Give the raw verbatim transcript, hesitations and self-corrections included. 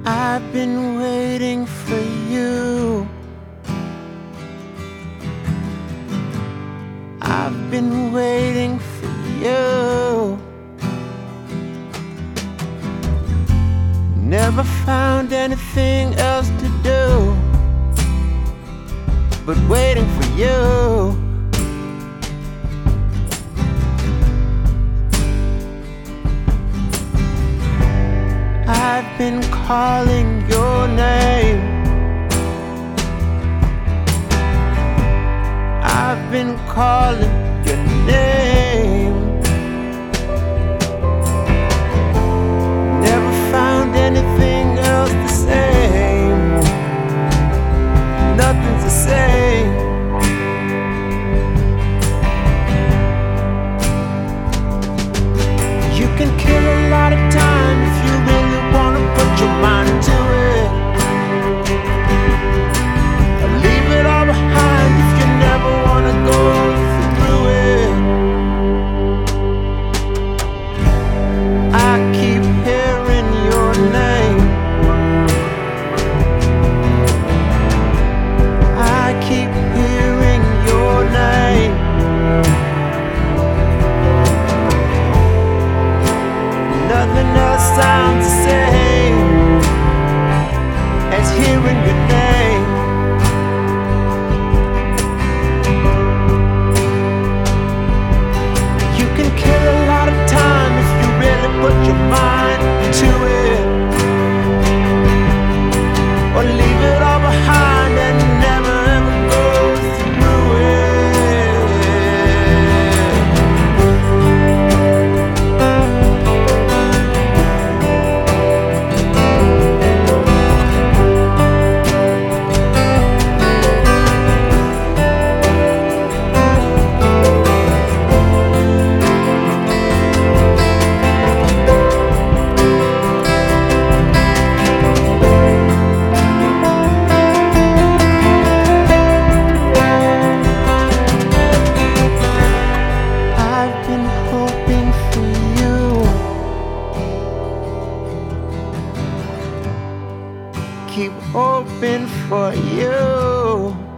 I've been waiting for you. I've been waiting for you. Never found anything else to do but waiting for you. I've been calling your name. I've been calling your name. Never found anything else the same. Nothing's the same. You can kill a lot of time if you really wanna put your mind to it. Or leave it all behind if you never wanna go through it. I keep hearing your name. I keep hearing your name. Nothing else sounds the same as hearing your name. You can kill a lot of time if you really put your mind to it. Or leave it all behind and never ever go through it. I've been hoping for you. Keep hoping for you.